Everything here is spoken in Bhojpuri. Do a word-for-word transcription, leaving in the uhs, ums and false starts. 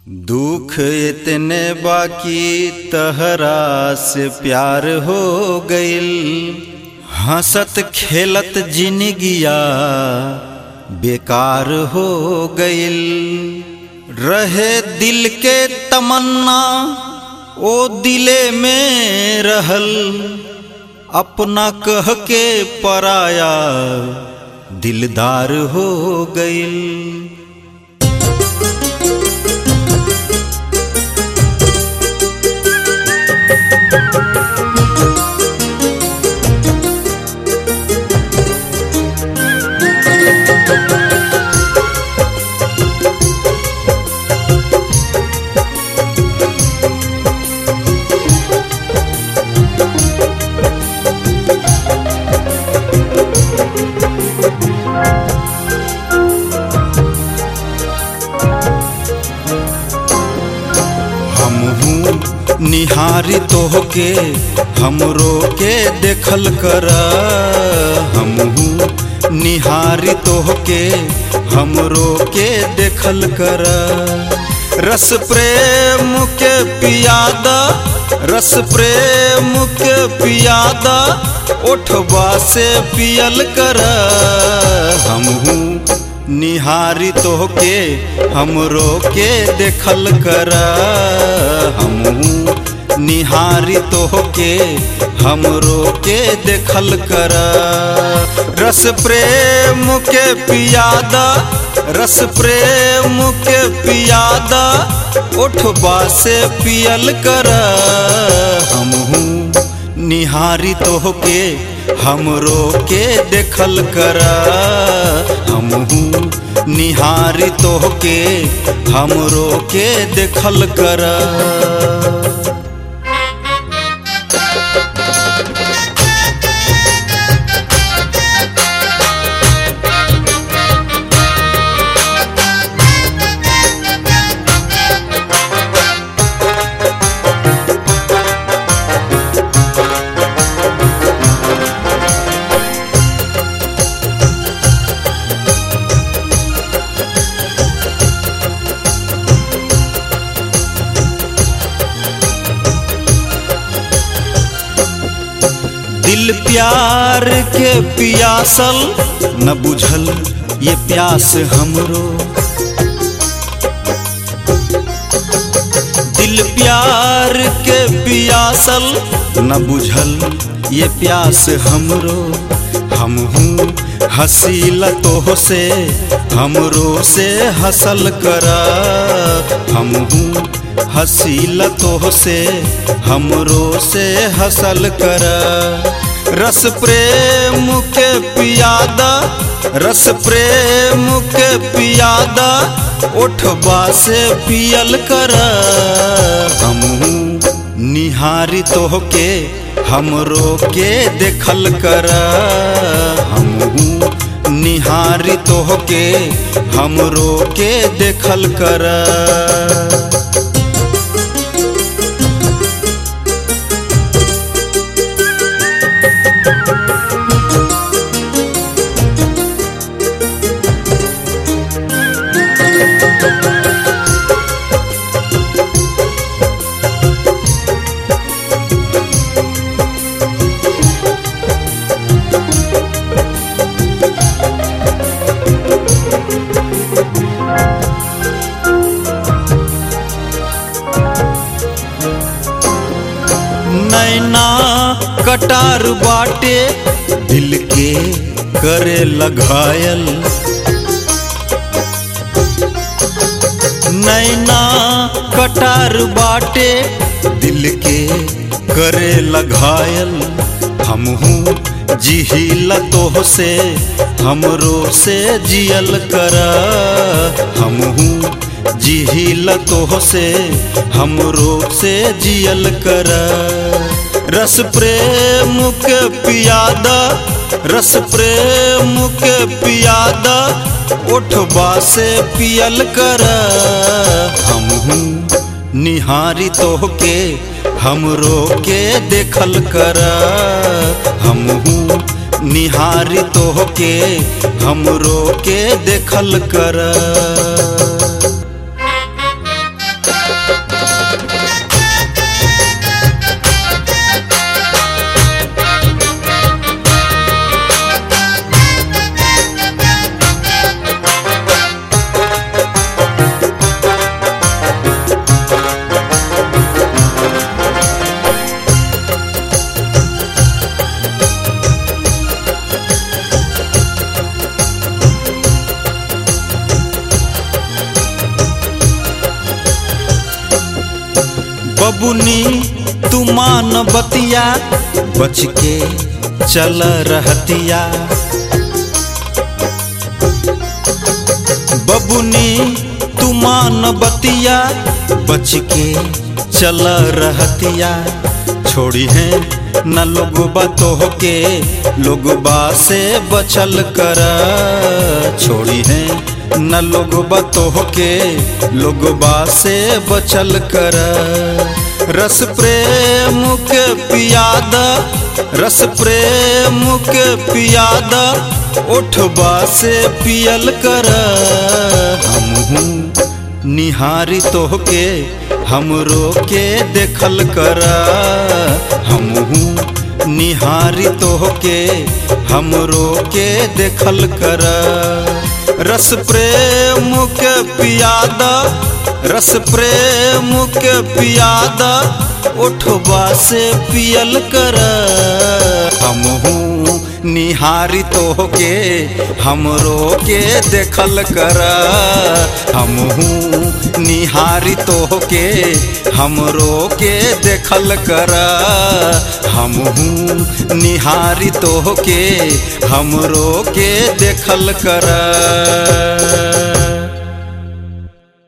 दुख इतने बाकी तहरा से प्यार हो गइल, हंसत खेलत जिंदगिया बेकार हो गइल। रहे दिल के तमन्ना ओ दिले में रहल, अपना कह के पराया दिलदार हो गइल। निहारी तोहके हमरो के देखल कर, हमहू निहारी तोहके हमरो के देखल कर। रस प्रेम के पियादा, रस प्रेम के पियादा, ओठवा से पियल कर। हमहू निहारी तोहके हमरो के देखल कर, हमहू निहारी तोहके हमरो के देखल कर। रस प्रेम के पियादा, रस प्रेम के पियादा, ओठवा से पियल कर। हमहू निहारी तोहके हमरो के देखल कर, हमहू निहारी तोहके हमरो के देखल कर। दिल प्यार के पियासल न बुझल ये प्यास हमरो, दिल प्यार के पियासल न बुझल ये प्यास हमरो। हमहू हसीला तोह से हमरो से हसल कर, हमहू हसीला तोह से हमरो से हसल कर। रस प्रेम के पियादा, रस प्रेम के पियादा, ओठवा से पियल कर। हमहू निहारी तोहके हमरो के देखल कर, हमहू निहारी तोहके हमरो के देखल कर। नैना कटार बाटे दिल के करे लगायल, नैना कटार बाटे दिल के करे लगायल। हमहू जिहिला तोह से हमरो से जियल कर, हमहू जिहिला तोह से हमरो से जियल कर। रस प्रेम के पियादा, रस प्रेम के पियादा, ओठवा से पियल कर। हमहू निहारी तोहके हमरो के देखल कर, हमहू निहारी तोहके हमरो के देखल कर। बबुनी तू मान बतिया बच के चल रहतिया। बबुनी तू मान बतिया बच के चल रहतिया। छोड़ी है न लोगबा तोहके लोगबा से बचल कर। छोड़ी है न लोगबा तोहके लोगबा से बचल कर। रस प्रेम के पियादा रस प्रेम के पियादा उठबा से पियल कर। हमहू निहारी तोहके हमरो के देखल कर। हमहू निहारी तोहके हमरो के देखल कर। रस प्रेम के पियादा रस प्रेम के पियादा उठबा से पियल कर। हमहू निहारी तोहके हमरो के देखल कर। हमहू निहारी तोहके हमरो के देखल कर। हमहू निहारी तोहके हमरो के देखल कर।